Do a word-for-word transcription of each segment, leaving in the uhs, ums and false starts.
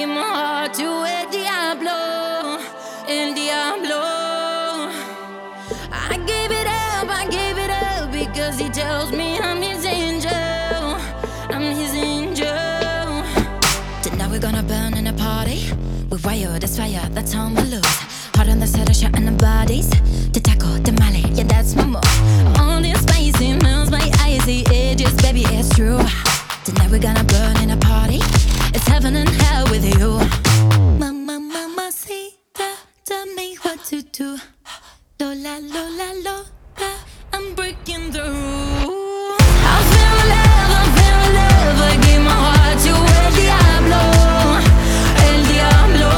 give my heart to El Diablo, El Diablo. I gave it up, I gave it up because he tells me I'm his angel, I'm his angel. Tonight we're gonna burn in a party. We wire this fire, that's on the loose. Hot on the side of shot in the bodies. The taco, the male, yeah, that's my move. All this spicy melts my icy edges, baby, it's true. Tonight we're gonna burn in a party. It's heaven and hell with you. Mama, mama, see, tell me what to do. Lola, Lola, Lola, I'm breaking the rules. I feel love, I feel love. I give my heart to El Diablo, El Diablo.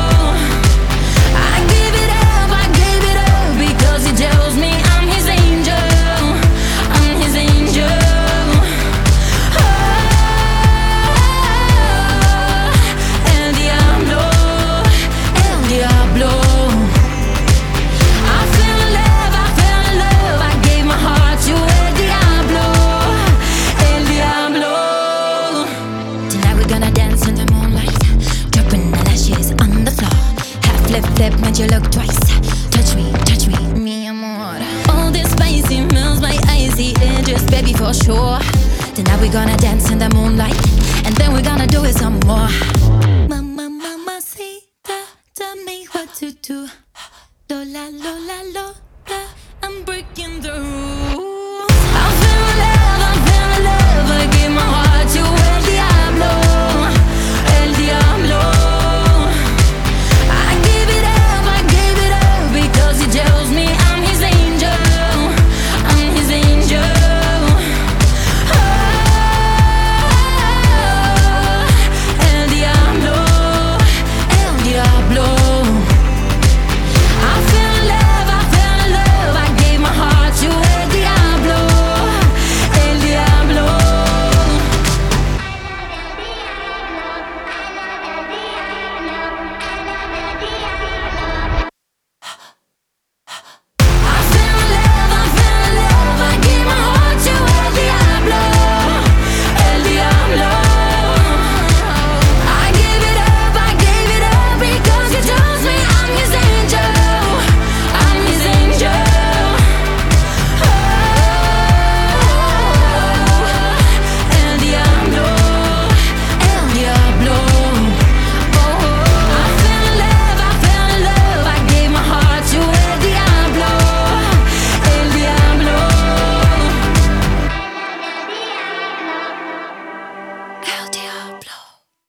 I give it up, I give it up because he tells me I'm his angel, I'm his angel. Oh, El Diablo, El Diablo. Flip, made you look twice. Touch me, touch me, mi amor. All this spicy melts my icy edges, baby, for sure. Tonight we're gonna dance in the moonlight, and then we're gonna do it some more. Mama, mama, see, tell me what to do. Lola, Lola, Lola.